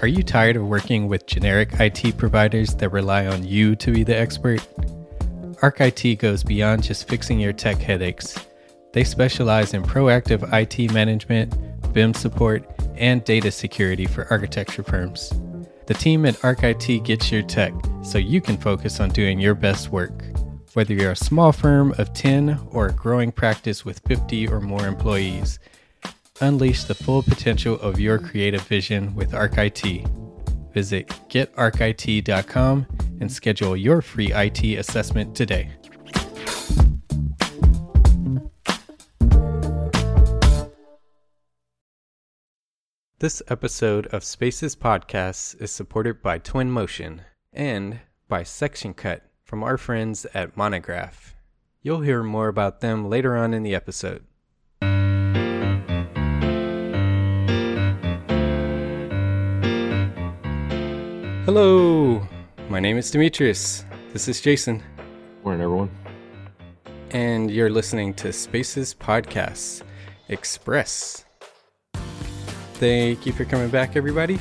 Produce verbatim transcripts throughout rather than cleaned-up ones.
Are you tired of working with generic I T providers that rely on you to be the expert? Arc I T goes beyond just fixing your tech headaches. They specialize in proactive I T management, V I M support, and data security for architecture firms. The team at Arc I T gets your tech so you can focus on doing your best work. Whether you're a small firm of ten or a growing practice with fifty or more employees, unleash the full potential of your creative vision with Arc I T. Visit get arc I T dot com and schedule your free I T assessment today. This episode of Spaces Podcasts is supported by Twinmotion and by Section Cut from our friends at Monograph. You'll hear more about them later on in the episode. Hello, my name is Demetrius. This is Jason. Morning, everyone. And you're listening to Spaces Podcasts Express. Thank you for coming back, everybody.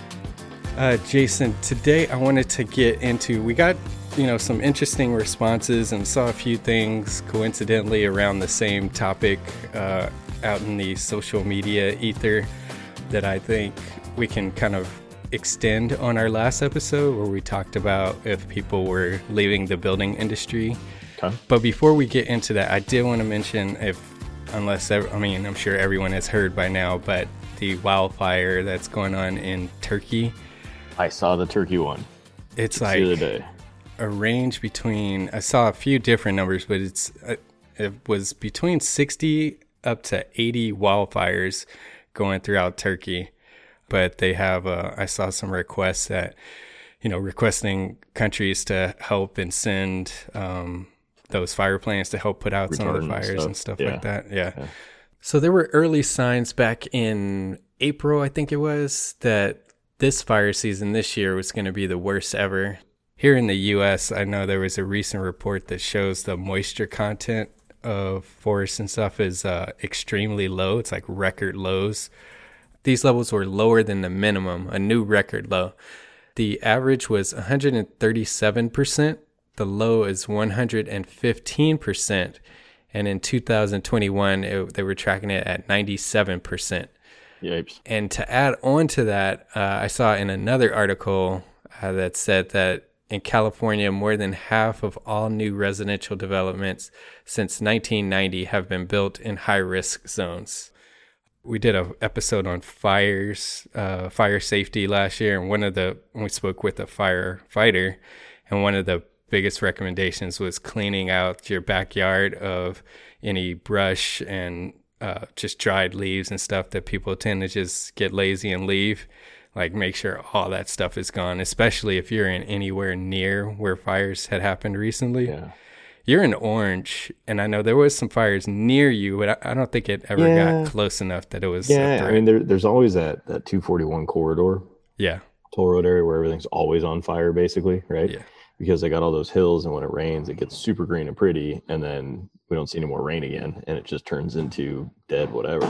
Uh, Jason, today I wanted to get into, we got, you know, some interesting responses and saw a few things coincidentally around the same topic uh, out in the social media ether that I think we can kind of extend on our last episode where we talked about if people were leaving the building industry. Okay. But before we get into that, I did want to mention if, unless, I mean, I'm sure everyone has heard by now, but the wildfire that's going on in Turkey. I saw the Turkey one. It's like the other day. A range between, I saw a few different numbers, but it's uh, it was between sixty up to eighty wildfires going throughout Turkey. But they have, uh, I saw some requests that, you know, requesting countries to help and send um, those fire planes to help put out Retardant some of the fires stuff. and stuff yeah. like that. Yeah. yeah. So there were early signs back in April, I think it was, that this fire season this year was going to be the worst ever. Here in the U S, I know there was a recent report that shows the moisture content of forests and stuff is uh, extremely low. It's like record lows. These levels were lower than the minimum, a new record low. The average was one hundred thirty-seven percent. The low is one hundred fifteen percent. And in two thousand twenty-one, it, they were tracking it at ninety-seven percent. Yipes. And to add on to that, uh, I saw in another article uh, that said that in California, more than half of all new residential developments since nineteen ninety have been built in high-risk zones. We did an episode on fires, uh, fire safety last year, and one of the, we spoke with a firefighter, and one of the biggest recommendations was cleaning out your backyard of any brush and uh, just dried leaves and stuff that people tend to just get lazy and leave. Like, make sure all that stuff is gone, especially if you're in anywhere near where fires had happened recently. Yeah. You're in Orange, and I know there was some fires near you, but I, I don't think it ever yeah. got close enough that it was. Yeah, I mean, there, there's always that, that two forty-one corridor. Yeah. Toll road area where everything's always on fire, basically, right? Yeah. Because they got all those hills, and when it rains, it gets super green and pretty, and then we don't see any more rain again, and it just turns into dead whatever.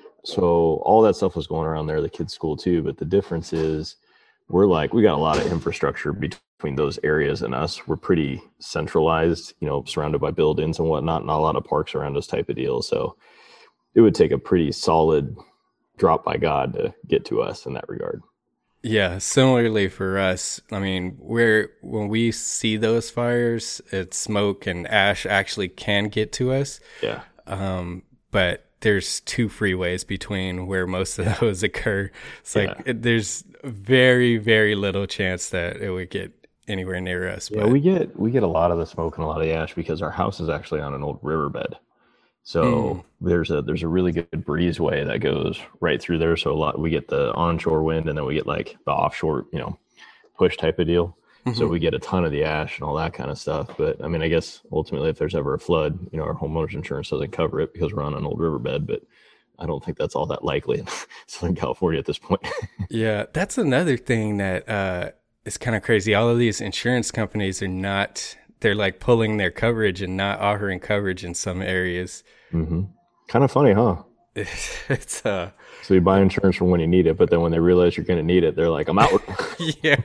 So all that stuff was going around there, the kids' school too, but the difference is we're like, we got a lot of infrastructure between those areas and us. We're pretty centralized, you know, surrounded by buildings and whatnot, not a lot of parks around us type of deal. So it would take a pretty solid drop by God to get to us in that regard. Yeah, similarly for us, I mean, we're when we see those fires, it's smoke and ash actually can get to us. Yeah. Um, but there's two freeways between where most of those occur. It's like yeah. it, there's very, very little chance that it would get anywhere near us. Yeah, but we get we get a lot of the smoke and a lot of the ash because our house is actually on an old riverbed. So mm. there's a there's a really good breezeway that goes right through there. So a lot we get the onshore wind, and then we get like the offshore, you know, push type of deal. Mm-hmm. So we get a ton of the ash and all that kind of stuff. But I mean, I guess ultimately, if there's ever a flood, you know, our homeowners insurance doesn't cover it because we're on an old riverbed. But I don't think that's all that likely in Southern California at this point. Yeah, that's another thing that uh, is kind of crazy. All of these insurance companies are not, they're like pulling their coverage and not offering coverage in some areas. Mm-hmm. Kind of funny, huh? It's uh So you buy insurance for when you need it, but then when they realize you're going to need it, they're like, I'm out. yeah,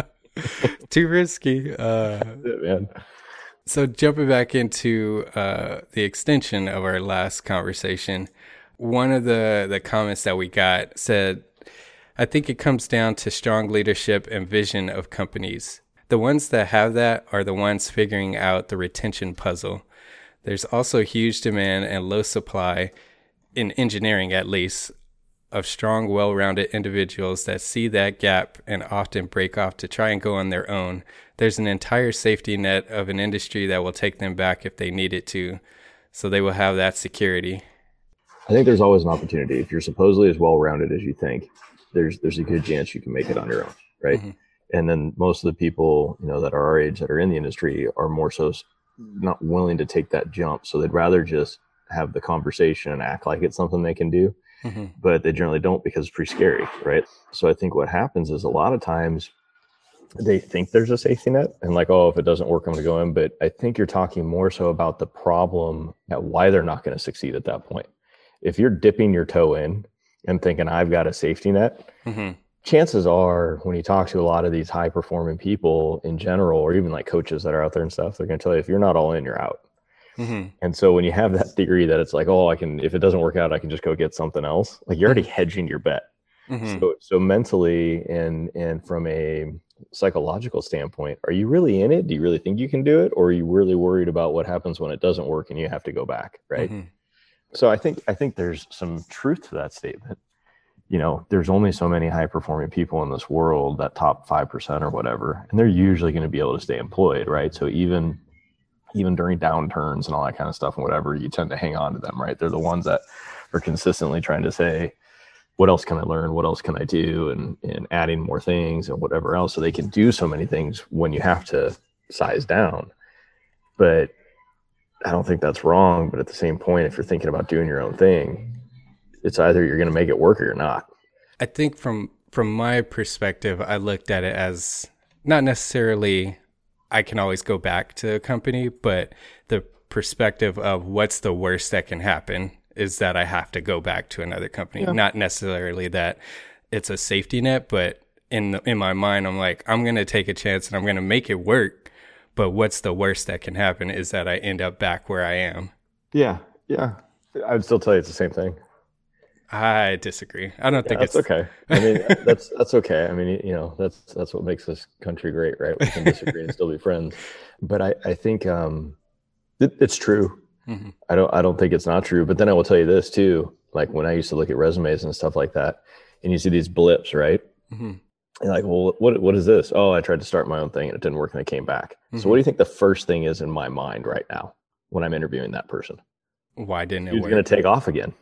too risky. Uh, Yeah, man. so jumping back into uh, the extension of our last conversation, one of the the comments that we got said, "I think it comes down to strong leadership and vision of companies. The ones that have that are the ones figuring out the retention puzzle. There's also huge demand and low supply, in engineering at least, of strong, well-rounded individuals that see that gap and often break off to try and go on their own. There's an entire safety net of an industry that will take them back if they need it to, so they will have that security." I think there's always an opportunity. If you're supposedly as well-rounded as you think, there's there's a good chance you can make it on your own, right? Mm-hmm. And then most of the people, you know, that are our age that are in the industry are more so not willing to take that jump. So they'd rather just have the conversation and act like it's something they can do. Mm-hmm. But they generally don't because it's pretty scary, right? So I think what happens is a lot of times they think there's a safety net and like, oh, if it doesn't work, I'm going to go in. But I think you're talking more so about the problem at why they're not going to succeed at that point. If you're dipping your toe in and thinking I've got a safety net, mm-hmm. chances are when you talk to a lot of these high performing people in general, or even like coaches that are out there and stuff, they're going to tell you if you're not all in, you're out. Mm-hmm. And so when you have that theory that it's like, oh, I can, if it doesn't work out, I can just go get something else. Like you're already hedging your bet. Mm-hmm. So, so mentally and, and from a psychological standpoint, are you really in it? Do you really think you can do it? Or are you really worried about what happens when it doesn't work and you have to go back? Right. Mm-hmm. So I think, I think there's some truth to that statement. You know, there's only so many high performing people in this world, that top five percent or whatever, and they're usually going to be able to stay employed. Right. So even even during downturns and all that kind of stuff and whatever, you tend to hang on to them, right? They're the ones that are consistently trying to say, what else can I learn? What else can I do? And, and adding more things and whatever else. So they can do so many things when you have to size down. But I don't think that's wrong. But at the same point, if you're thinking about doing your own thing, it's either you're going to make it work or you're not. I think from, from my perspective, I looked at it as not necessarily I can always go back to a company, but the perspective of what's the worst that can happen is that I have to go back to another company. Yeah. Not necessarily that it's a safety net, but in the, in my mind, I'm like, I'm going to take a chance and I'm going to make it work. But what's the worst that can happen is that I end up back where I am. Yeah. Yeah. I would still tell you it's the same thing. I disagree. I don't yeah, think that's it's okay. I mean, that's that's okay. I mean, you know, that's that's what makes this country great, right? We can disagree and still be friends. But I, I think um, it, it's true. Mm-hmm. I don't I don't think it's not true. But then I will tell you this too. Like when I used to look at resumes and stuff like that, and you see these blips, right? Mm-hmm. And like, well, what what is this? Oh, I tried to start my own thing and it didn't work, and I came back. Mm-hmm. So what do you think the first thing is in my mind right now when I'm interviewing that person? Why didn't it Who's work? Going to take off again?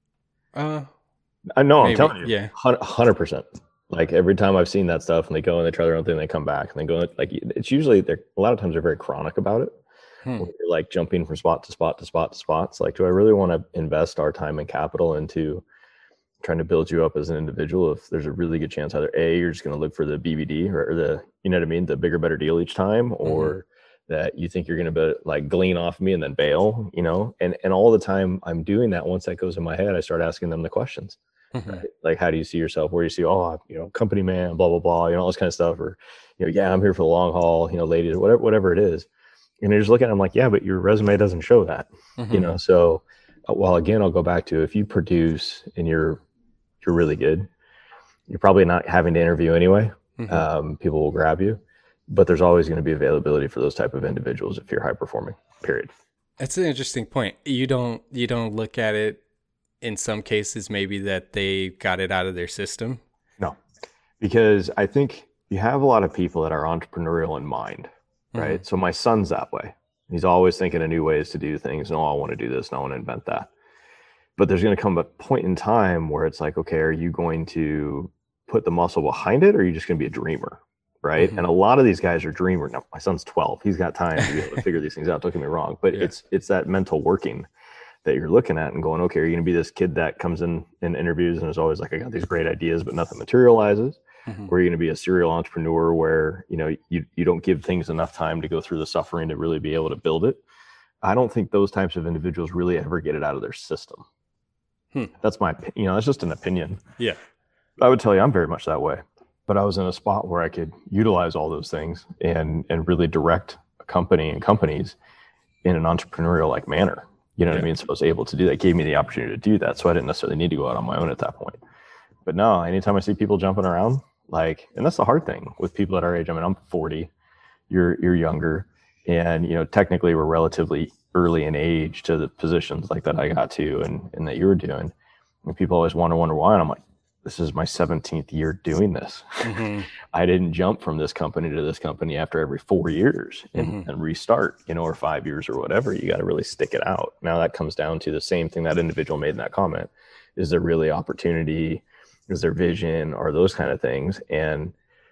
Uh, I know, maybe, I'm telling you, yeah, one hundred percent. Like every time I've seen that stuff and they go and they try their own thing, they come back and they go, like, it's usually, they're a lot of times they're very chronic about it. Hmm. You're like jumping from spot to spot to spot to spots. Like, do I really want to invest our time and capital into trying to build you up as an individual if there's a really good chance either A, you're just going to look for the B B D or, or the, you know what I mean? The bigger, better deal each time, or mm-hmm. that you think you're going to be like glean off me and then bail, you know? And, and all the time I'm doing that, once that goes in my head, I start asking them the questions. Mm-hmm. Right? Like, how do you see yourself? Where do you see, oh, you know, company man, blah, blah, blah, you know, all this kind of stuff. Or, you know, yeah, I'm here for the long haul, you know, ladies, whatever, whatever it is. And you're just looking at them like, yeah, but your resume doesn't show that, mm-hmm. you know? So, uh, well, again, I'll go back to, if you produce and you're, you're really good, you're probably not having to interview anyway. Mm-hmm. Um, people will grab you, but there's always going to be availability for those type of individuals if you're high performing, period. That's an interesting point. You don't, you don't look at it in some cases, maybe that they got it out of their system. No, because I think you have a lot of people that are entrepreneurial in mind, right? Mm-hmm. So my son's that way. He's always thinking of new ways to do things. No, I want to do this. No, I want to invent that. But there's going to come a point in time where it's like, okay, are you going to put the muscle behind it, or are you just going to be a dreamer, right? Mm-hmm. And a lot of these guys are dreamers. Now, my son's twelve. He's got time to be able to figure these things out. Don't get me wrong. But yeah. it's it's that mental working that you're looking at and going, okay, are you going to be this kid that comes in in interviews and is always like, I got these great ideas, but nothing materializes? Mm-hmm. Or are you going to be a serial entrepreneur where, you know, you, you don't give things enough time to go through the suffering to really be able to build it? I don't think those types of individuals really ever get it out of their system. Hmm. That's my, you know, that's just an opinion. Yeah. I would tell you I'm very much that way. But I was in a spot where I could utilize all those things and and really direct a company and companies in an entrepreneurial like manner. You know yeah. what I mean? So I was able to do that. It gave me the opportunity to do that. So I didn't necessarily need to go out on my own at that point. But no, anytime I see people jumping around, like, and that's the hard thing with people at our age. I mean, I'm forty, you're you're younger, and you know, technically we're relatively early in age to the positions like that I got to and, and that you were doing. And people always wonder, wonder why. And I'm like, this is my seventeenth year doing this. Mm-hmm. I didn't jump from this company to this company after every four years and, mm-hmm. and restart, you know, or five years or whatever. You got to really stick it out. Now that comes down to the same thing that individual made in that comment. Is there really opportunity? Is there vision? Or those kind of things? And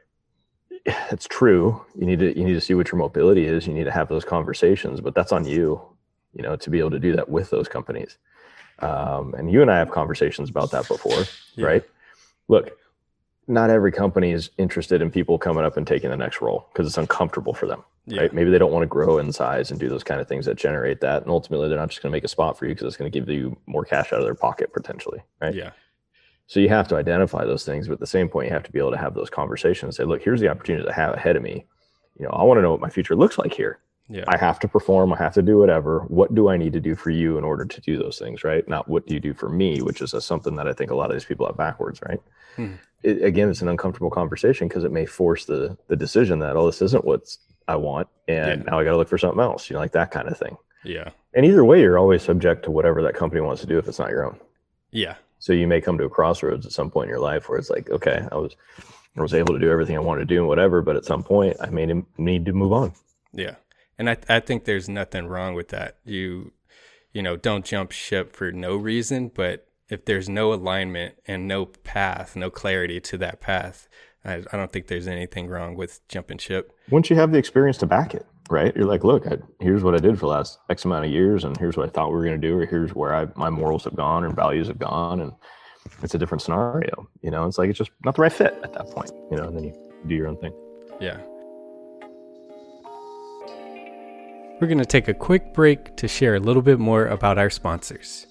it's true. You need to, you need to see what your mobility is. You need to have those conversations, but that's on you, you know, to be able to do that with those companies. Um, and you and I have conversations about that before, yeah. right? Look, not every company is interested in people coming up and taking the next role because it's uncomfortable for them, yeah. right? Maybe they don't want to grow in size and do those kind of things that generate that. And ultimately, they're not just going to make a spot for you because it's going to give you more cash out of their pocket potentially, right? Yeah. So you have to identify those things, but at the same point, you have to be able to have those conversations. Say, look, here's the opportunity I have ahead of me. You know, I want to know what my future looks like here. Yeah. I have to perform. I have to do whatever. What do I need to do for you in order to do those things, right? Not what do you do for me, which is a, something that I think a lot of these people have backwards, right? Hmm. It, again, it's an uncomfortable conversation because it may force the the decision that, oh, this isn't what I want, and yeah. now I got to look for something else, you know, like that kind of thing. Yeah. And either way, you're always subject to whatever that company wants to do if it's not your own. Yeah. So you may come to a crossroads at some point in your life where it's like, okay, I was I was able to do everything I wanted to do and whatever, but at some point I may need to move on. Yeah. And I I think there's nothing wrong with that. You, you know, don't jump ship for no reason, but if there's no alignment and no path, no clarity to that path, I, I don't think there's anything wrong with jumping ship. Once you have the experience to back it, right? You're like, look, I, here's what I did for the last X amount of years, and here's what I thought we were going to do, or here's where I, my morals have gone and values have gone, and it's a different scenario. You know, it's like it's just not the right fit at that point, you know, and then you do your own thing. Yeah. We're going to take a quick break to share a little bit more about our sponsors.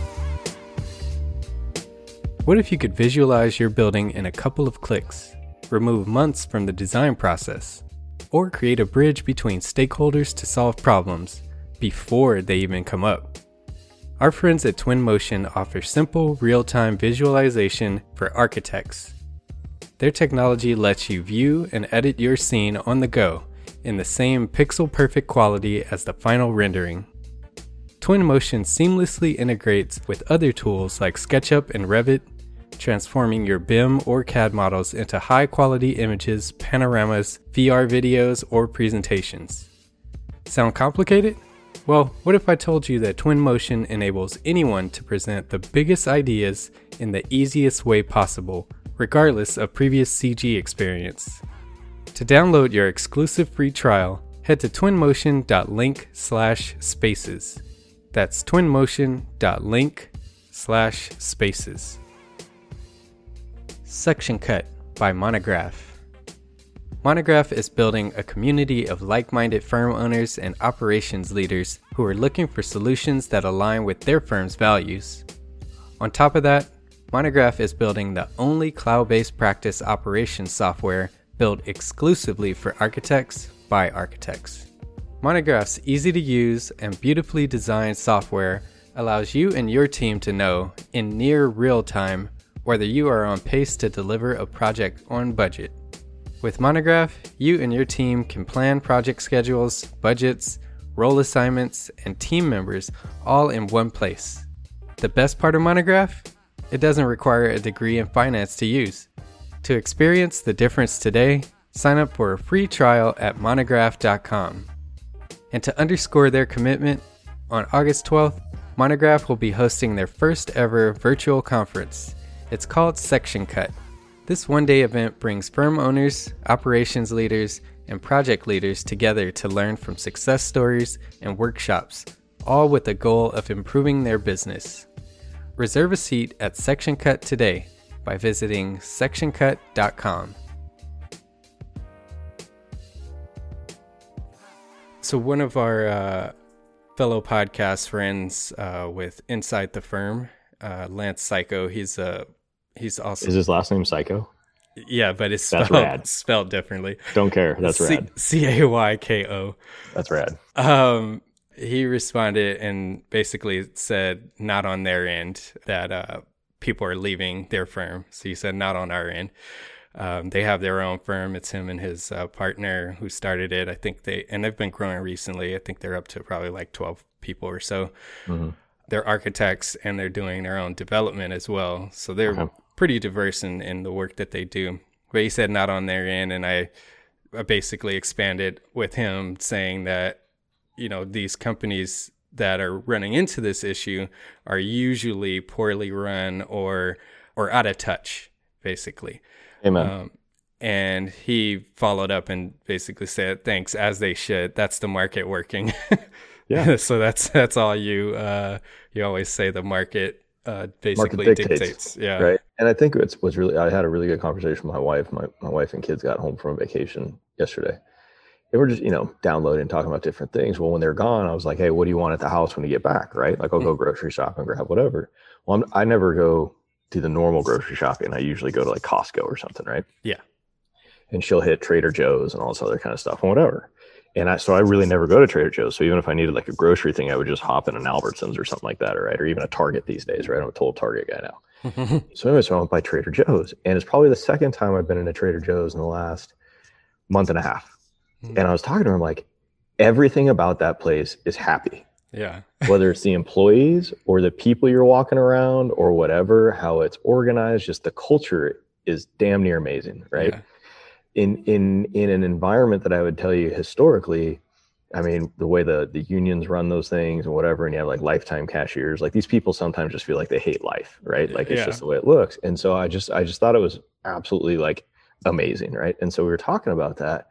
What if you could visualize your building in a couple of clicks, remove months from the design process, or create a bridge between stakeholders to solve problems before they even come up? Our friends at Twinmotion offer simple, real-time visualization for architects. Their technology lets you view and edit your scene on the go in the same pixel-perfect quality as the final rendering. Twinmotion seamlessly integrates with other tools like SketchUp and Revit, transforming your B I M or C A D models into high-quality images, panoramas, V R videos, or presentations. Sound complicated? Well, what if I told you that Twinmotion enables anyone to present the biggest ideas in the easiest way possible, regardless of previous C G experience? To download your exclusive free trial, head to twinmotion.link slash spaces. That's twinmotion.link slash spaces. Section Cut by Monograph. Monograph is building a community of like-minded firm owners and operations leaders who are looking for solutions that align with their firm's values. On top of that, Monograph is building the only cloud-based practice operations software built exclusively for architects by architects. Monograph's easy-to-use and beautifully designed software allows you and your team to know, in near real time, whether you are on pace to deliver a project on budget. With Monograph, you and your team can plan project schedules, budgets, role assignments, and team members all in one place. The best part of Monograph? It doesn't require a degree in finance to use. To experience the difference today, sign up for a free trial at monograph dot com. And to underscore their commitment, on August twelfth, Monograph will be hosting their first ever virtual conference. It's called Section Cut. This one-day event brings firm owners, operations leaders, and project leaders together to learn from success stories and workshops, all with the goal of improving their business. Reserve a seat at Section Cut today by visiting section cut dot com. So one of our uh, fellow podcast friends uh, with Inside the Firm, uh, Lance Psycho. He's a, he's also, is his last name Psycho? Yeah, but it's That's spelled, rad. spelled differently. Don't care. That's C- rad. C A Y K O. That's rad. Um, he responded and basically said, not on their end, that uh, people are leaving their firm. So he said, not on our end. Um, they have their own firm. It's him and his uh, partner who started it. I think they, and they've been growing recently. I think they're up to probably like twelve people or so. Mm-hmm. They're architects and they're doing their own development as well. So they're okay. pretty diverse in, in the work that they do. But he said not on their end. And I, I basically expanded with him saying that, you know, these companies that are running into this issue are usually poorly run or, or out of touch, basically. Amen. Um, and he followed up and basically said, thanks, as they should. That's the market working. Yeah. So that's, that's all you, uh, you always say the market, uh, basically market dictates. dictates. Yeah. Right. And I think it's was really, I had a really good conversation with my wife. My, my wife and kids got home from vacation yesterday. They were just, you know, downloading, talking about different things. Well, when they're gone, I was like, hey, what do you want at the house when you get back? Right. Like I'll mm-hmm. go grocery shop and grab whatever. Well, I'm, I never go do the normal grocery shopping. I usually go to like Costco or something, right? Yeah. And she'll hit Trader Joe's and all this other kind of stuff and whatever. And I, so I really never go to Trader Joe's. So even if I needed like a grocery thing, I would just hop in an Albertsons or something like that, right? Or even a Target these days, right? I'm a total Target guy now. So anyway, so I went by Trader Joe's, and it's probably the second time I've been in a Trader Joe's in the last month and a half. Mm-hmm. And I was talking to him like, everything about that place is happy. Yeah. Whether it's the employees or the people you're walking around or whatever, how it's organized, just the culture is damn near amazing, right? Yeah. In in in an environment that I would tell you historically, I mean, the way the, the unions run those things and whatever, and you have like lifetime cashiers, like these people sometimes just feel like they hate life, right? Like it's yeah. just the way it looks. And so I just I just thought it was absolutely like amazing, right? And so we were talking about that.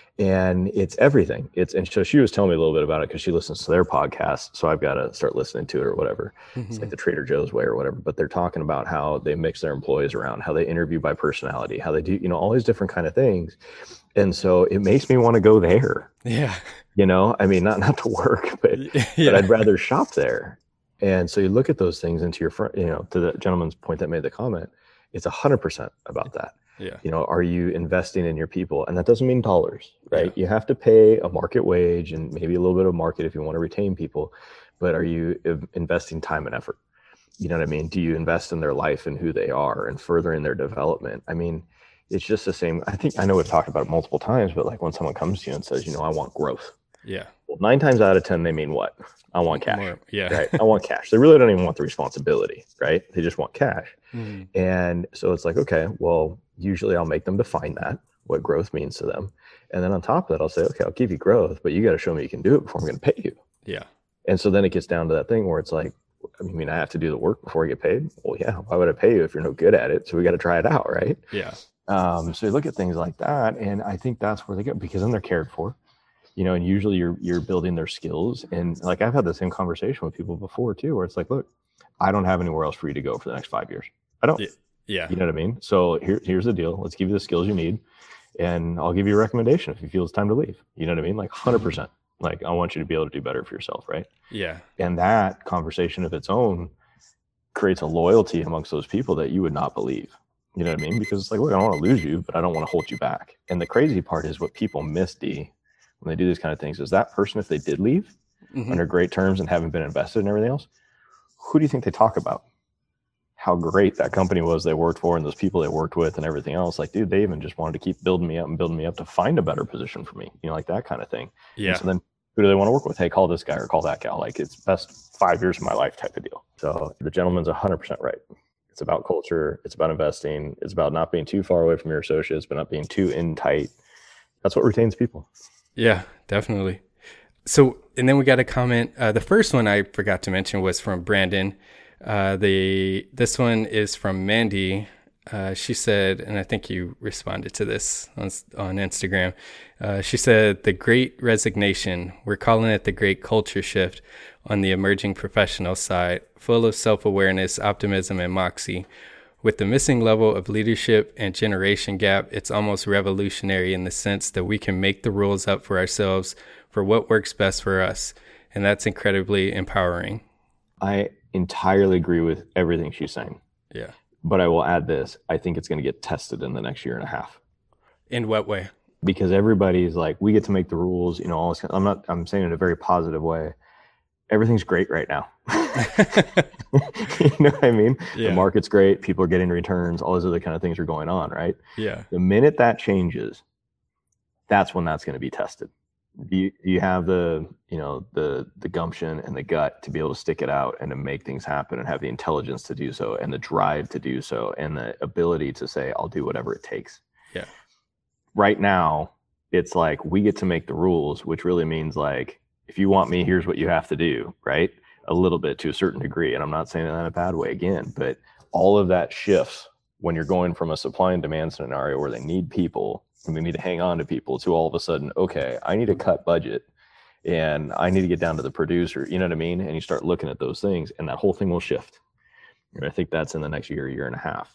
And it's everything. It's and so she was telling me a little bit about it because she listens to their podcast. So I've got to start listening to it or whatever. Mm-hmm. It's like the Trader Joe's way or whatever. But they're talking about how they mix their employees around, how they interview by personality, how they do, you know, all these different kind of things. And so it makes me want to go there. Yeah. You know, I mean, not not to work, but yeah. but I'd rather shop there. And so you look at those things into your front, you know, to the gentleman's point that made the comment, it's a hundred percent about that. Yeah. You know, are you investing in your people? And that doesn't mean dollars, right? Yeah. You have to pay a market wage and maybe a little bit of market if you want to retain people, but are you investing time and effort? You know what I mean? Do you invest in their life and who they are and furthering their development? I mean, it's just the same. I think I know we've talked about it multiple times, but like when someone comes to you and says, you know, I want growth. Yeah. Well, nine times out of ten, they mean what? I want cash. More, yeah. Right. I want cash. They really don't even want the responsibility, right? They just want cash. Mm-hmm. And so it's like, okay, well, usually I'll make them define that, what growth means to them. And then on top of that, I'll say, okay, I'll give you growth, but you got to show me you can do it before I'm going to pay you. Yeah. And so then it gets down to that thing where it's like, I mean, I have to do the work before I get paid. Well, yeah, why would I pay you if you're no good at it? So we got to try it out, right? Yeah. Um, so you look at things like that, and I think that's where they go because then they're cared for, you know, and usually you're you're building their skills. And like I've had the same conversation with people before too, where it's like, look, I don't have anywhere else for you to go for the next five years. I don't. Yeah. You know what I mean? So here, here's the deal. Let's give you the skills you need, and I'll give you a recommendation if you feel it's time to leave. You know what I mean? Like one hundred percent. Like I want you to be able to do better for yourself, right? Yeah. And that conversation of its own creates a loyalty amongst those people that you would not believe. You know what I mean? Because it's like, look, I don't want to lose you, but I don't want to hold you back. And the crazy part is what people miss, D, when they do these kind of things, is that person, if they did leave mm-hmm. under great terms and haven't been invested in everything else, who do you think they talk about? How great that company was they worked for and those people they worked with and everything else. Like, dude, they even just wanted to keep building me up and building me up to find a better position for me, you know, like that kind of thing. Yeah. And so then who do they want to work with? Hey, call this guy or call that gal. Like it's best five years of my life type of deal. So the gentleman's one hundred percent right. It's about culture. It's about investing. It's about not being too far away from your associates, but not being too in tight. That's what retains people. Yeah, definitely. So, and then we got a comment. Uh, the first one I forgot to mention was from Brandon. Uh, the this one is from Mandy. Uh, she said, and I think you responded to this on, on Instagram. Uh, she said, the great resignation. We're calling it the great culture shift on the emerging professional side, full of self-awareness, optimism, and moxie. With the missing level of leadership and generation gap, it's almost revolutionary in the sense that we can make the rules up for ourselves for what works best for us. And that's incredibly empowering. I entirely agree with everything she's saying. Yeah. But I will add this. I think it's going to get tested in the next year and a half. In what way? Because everybody's like, we get to make the rules, you know, all this, I'm not, I'm saying it in a very positive way. Everything's great right now. You know what I mean? Yeah. The market's great. People are getting returns. All those other kind of things are going on, right? Yeah. The minute that changes, that's when that's going to be tested. Do you, do you have the, you know, the, the gumption and the gut to be able to stick it out and to make things happen and have the intelligence to do so and the drive to do so and the ability to say, I'll do whatever it takes. Yeah. Right now, it's like we get to make the rules, which really means like, if you want me, here's what you have to do, right? A little bit to a certain degree. And I'm not saying that in a bad way again, but all of that shifts when you're going from a supply and demand scenario where they need people and we need to hang on to people to all of a sudden, okay, I need to cut budget and I need to get down to the producer, you know what I mean? And you start looking at those things and that whole thing will shift. And I think that's in the next year, year and a half.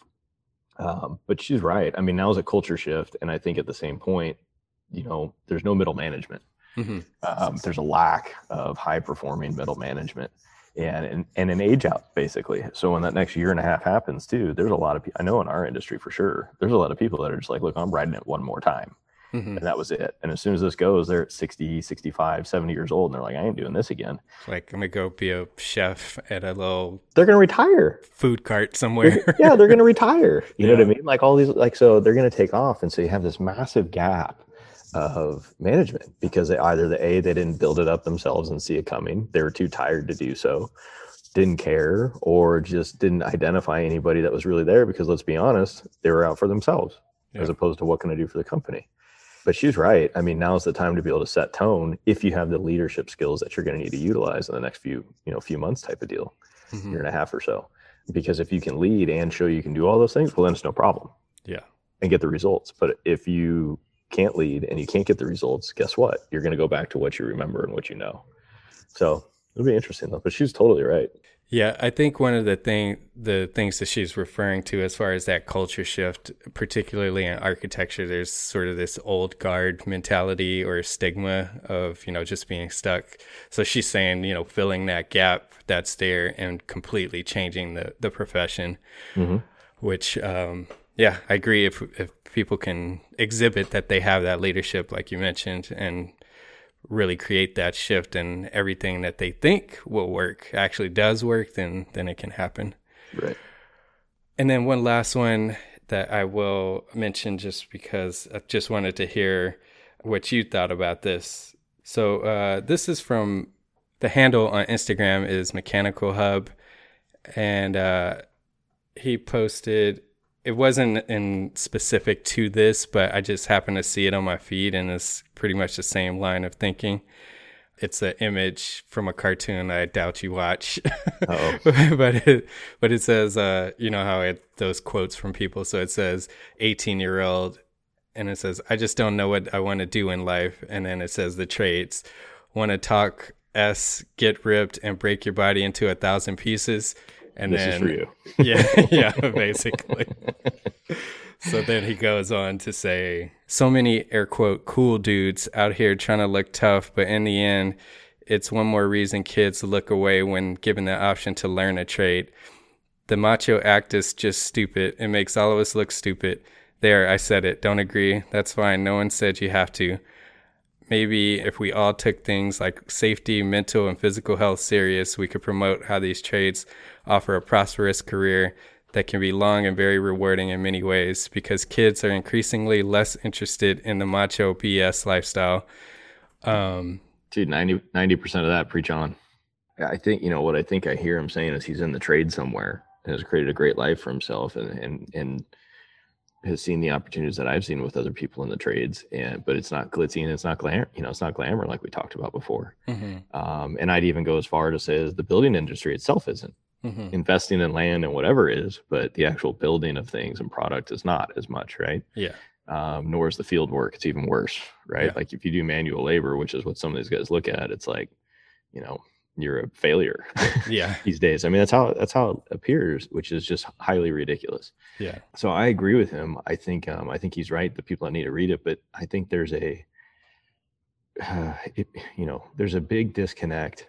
Um, but she's right. I mean, now is a culture shift. And I think at the same point, you know, there's no middle management. Mm-hmm. Um, there's a lack of high performing middle management and, and, and an age out basically. So when that next year and a half happens too, there's a lot of people, I know in our industry for sure, there's a lot of people that are just like, look, I'm riding it one more time. Mm-hmm. And that was it. And as soon as this goes, they're at sixty, sixty-five, seventy years old. And they're like, I ain't doing this again. Like, I'm going to go be a chef at a little... They're going to retire. Food cart somewhere. They're, yeah, they're going to retire. You yeah. know what I mean? Like all these, like, so they're going to take off. And so you have this massive gap of management because they either the A, they didn't build it up themselves and see it coming. They were too tired to do so, didn't care, or just didn't identify anybody that was really there because let's be honest, they were out for themselves yeah. as opposed to what can I do for the company. But she's right. I mean, now's the time to be able to set tone if you have the leadership skills that you're going to need to utilize in the next few, you know, few months type of deal, mm-hmm. year and a half or so. Because if you can lead and show you can do all those things, well, then it's no problem. Yeah. And get the results. But if you can't lead and you can't get the results, guess what? You're going to go back to what you remember and what you know. So it'll be interesting though. But she's totally right. Yeah, I think one of the thing the things that she's referring to as far as that culture shift, particularly in architecture, there's sort of this old guard mentality or stigma of, you know, just being stuck. So she's saying, you know, filling that gap that's there and completely changing the, the profession, mm-hmm. which, um, yeah, I agree. If if people can exhibit that they have that leadership, like you mentioned, and really create that shift and everything that they think will work actually does work, then then it can happen. Right. And then one last one that I will mention just because I just wanted to hear what you thought about this. So uh, this is from the handle on Instagram is Mechanical Hub. And uh, he posted, it wasn't in specific to this, but I just happened to see it on my feed, and it's pretty much the same line of thinking. It's an image from a cartoon I doubt you watch. but it, but it says, uh, you know how it, those quotes from people. So it says eighteen year old, and it says, I just don't know what I want to do in life. And then it says the traits: want to talk S, get ripped, and break your body into a thousand pieces. And this then, is for you. yeah, yeah, basically. So then he goes on to say, so many air quote cool dudes out here trying to look tough, but in the end, it's one more reason kids look away when given the option to learn a trade. The macho act is just stupid. It makes all of us look stupid. There, I said it. Don't agree. That's fine. No one said you have to. Maybe if we all took things like safety, mental, and physical health serious, we could promote how these trades offer a prosperous career that can be long and very rewarding in many ways, because kids are increasingly less interested in the macho B S lifestyle. Um, Dude, ninety percent of that, preach on. I think, you know, what I think I hear him saying is he's in the trade somewhere and has created a great life for himself and, and, and has seen the opportunities that I've seen with other people in the trades, and but it's not glitzy and it's not glamour, you know, it's not glamour like we talked about before. Mm-hmm. Um, and I'd even go as far to say as the building industry itself isn't. Mm-hmm. Investing in land and whatever is, but the actual building of things and product is not as much, right? Yeah. Um, nor is the field work. It's even worse, right? Yeah. Like if you do manual labor, which is what some of these guys look at, it's like, you know, you're a failure. Yeah. These days. I mean, that's how that's how it appears, which is just highly ridiculous. Yeah. So I agree with him. I think um, I think he's right. The people that need to read it, but I think there's a, uh, it, you know, there's a big disconnect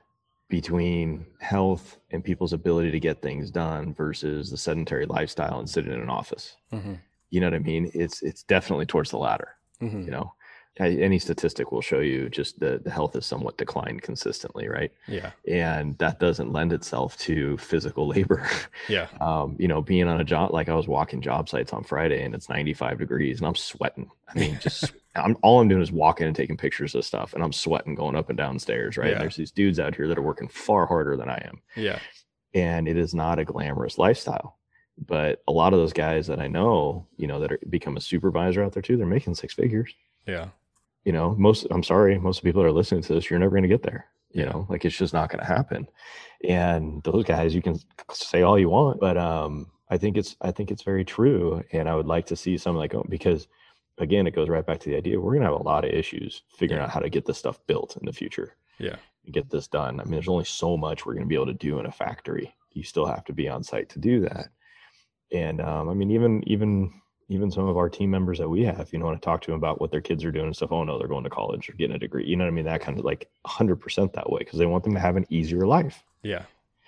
between health and people's ability to get things done versus the sedentary lifestyle and sitting in an office. Mm-hmm. You know what I mean? It's it's definitely towards the latter. Mm-hmm. You know, any statistic will show you just the, the health is somewhat declined consistently, right? Yeah. And that doesn't lend itself to physical labor. Yeah. Um, you know, being on a job, like I was walking job sites on Friday and it's ninety-five degrees and I'm sweating. I mean, just I'm all I'm doing is walking and taking pictures of stuff and I'm sweating going up and down stairs, right? Yeah. And there's these dudes out here that are working far harder than I am. Yeah. And it is not a glamorous lifestyle. But a lot of those guys that I know, you know, that are become a supervisor out there too, they're making six figures. Yeah. You know, most, I'm sorry, most of the people that are listening to this, you're never going to get there. You Yeah. know, like it's just not going to happen. And those guys, you can say all you want, but um, I think it's, I think it's very true. And I would like to see something like, oh, because again, it goes right back to the idea, we're going to have a lot of issues figuring Yeah. out how to get this stuff built in the future. Yeah. And get this done. I mean, there's only so much we're going to be able to do in a factory. You still have to be on site to do that. And um, I mean, even, even, even some of our team members that we have, you know, when I talk to them about what their kids are doing and stuff, oh no, they're going to college or getting a degree. You know what I mean? That kind of like one hundred percent that way because they want them to have an easier life. Yeah.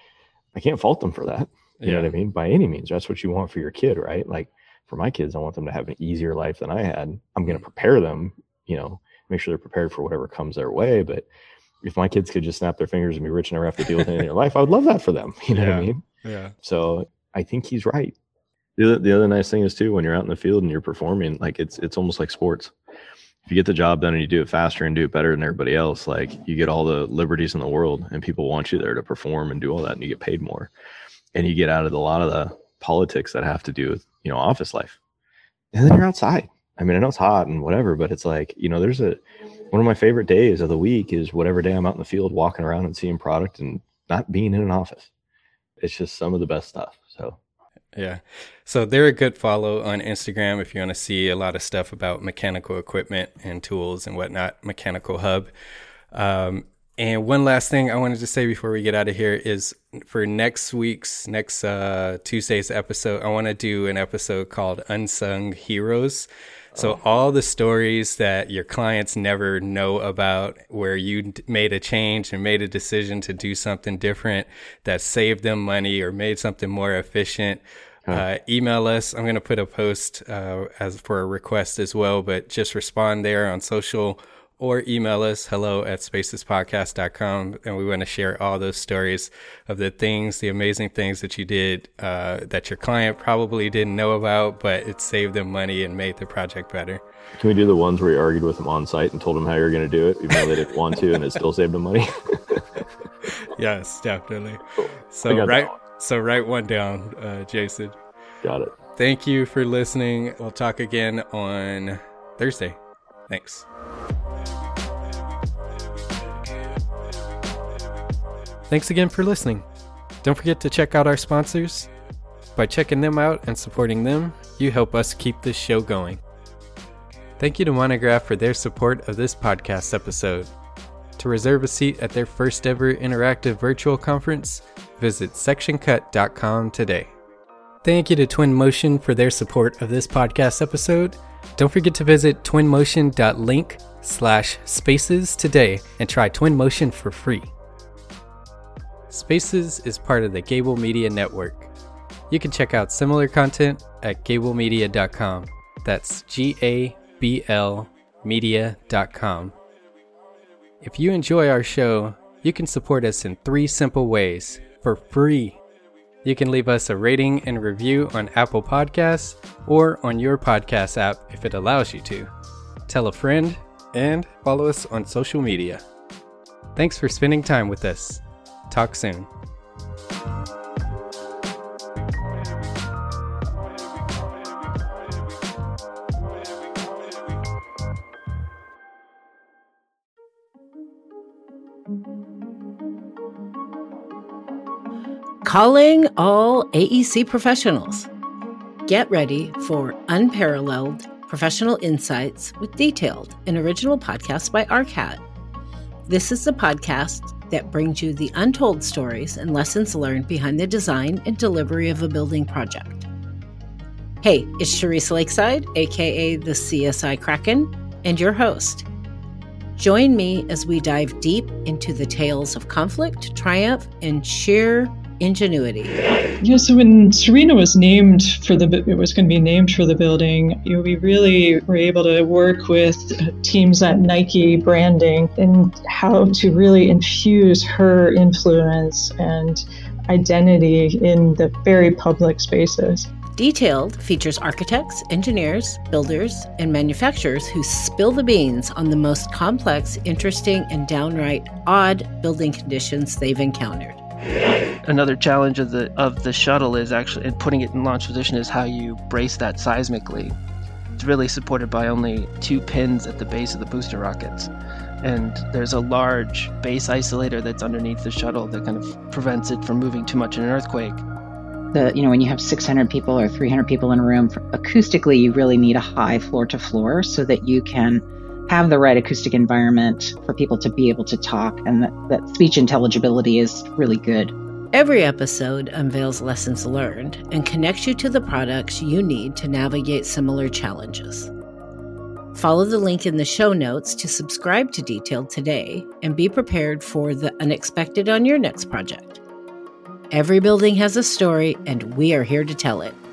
I can't fault them for that. You Yeah. know what I mean? By any means, that's what you want for your kid, right? Like for my kids, I want them to have an easier life than I had. I'm going to prepare them, you know, make sure they're prepared for whatever comes their way. But if my kids could just snap their fingers and be rich and never have to deal with anything in their life, I would love that for them. You know Yeah. what I mean? Yeah. So I think he's right. The other, the other nice thing is too, when you're out in the field and you're performing, like it's it's almost like sports. If you get the job done and you do it faster and do it better than everybody else, like you get all the liberties in the world and people want you there to perform and do all that and you get paid more. And you get out of the, a lot of the politics that have to do with, you know, office life. And then you're outside. I mean, I know it's hot and whatever, but it's like, you know, there's a, one of my favorite days of the week is whatever day I'm out in the field walking around and seeing product and not being in an office. It's just some of the best stuff. So. Yeah. So they're a good follow on Instagram if you want to see a lot of stuff about mechanical equipment and tools and whatnot, Mechanical Hub. Um, and one last thing I wanted to say before we get out of here is for next week's, next uh, Tuesday's episode, I want to do an episode called Unsung Heroes. So all the stories that your clients never know about where you made a change and made a decision to do something different that saved them money or made something more efficient, uh, email us. I'm going to put a post uh, as for a request as well, but just respond there on social or email us hello at spaces podcast dot com. And we want to share all those stories of the things, the amazing things that you did uh, that your client probably didn't know about, but it saved them money and made the project better. Can we do the ones where you argued with them on site and told them how you're going to do it, even though they didn't want to, and it still saved them money? Yes, definitely. Cool. So write, so write one down, uh, Jason. Got it. Thank you for listening. We'll talk again on Thursday. Thanks. Thanks again for listening. Don't forget to check out our sponsors. By checking them out and supporting them, you help us keep this show going. Thank you to Monograph for their support of this podcast episode. To reserve a seat at their first ever interactive virtual conference, visit section cut dot com today. Thank you to Twinmotion for their support of this podcast episode. Don't forget to visit twinmotion dot link slash spaces today and try Twinmotion for free. Spaces is part of the Gable Media Network. You can check out similar content at gable media dot com. That's G A B L media dot com. If you enjoy our show, you can support us in three simple ways for free. You can leave us a rating and review on Apple Podcasts or on your podcast app if it allows you to. Tell a friend and follow us on social media. Thanks for spending time with us. Talk soon. Calling all A E C professionals. Get ready for unparalleled professional insights with detailed and original podcasts by R C A D. This is the podcast that brings you the untold stories and lessons learned behind the design and delivery of a building project. Hey, it's Charisse Lakeside, aka the C S I Kraken, and your host. Join me as we dive deep into the tales of conflict, triumph, and sheer ingenuity. Yeah, so when Serena was named for the, it was going to be named for the building, you know, we really were able to work with teams at Nike branding and how to really infuse her influence and identity in the very public spaces. Detailed features architects, engineers, builders, and manufacturers who spill the beans on the most complex, interesting, and downright odd building conditions they've encountered. Another challenge of the of the shuttle is actually, in putting it in launch position, is how you brace that seismically. It's really supported by only two pins at the base of the booster rockets. And there's a large base isolator that's underneath the shuttle that kind of prevents it from moving too much in an earthquake. The, you know, when you have six hundred people or three hundred people in a room, acoustically, you really need a high floor to floor so that you can have the right acoustic environment for people to be able to talk, and that, that speech intelligibility is really good. Every episode unveils lessons learned and connects you to the products you need to navigate similar challenges. Follow the link in the show notes to subscribe to Detailed today and be prepared for the unexpected on your next project. Every building has a story, and we are here to tell it.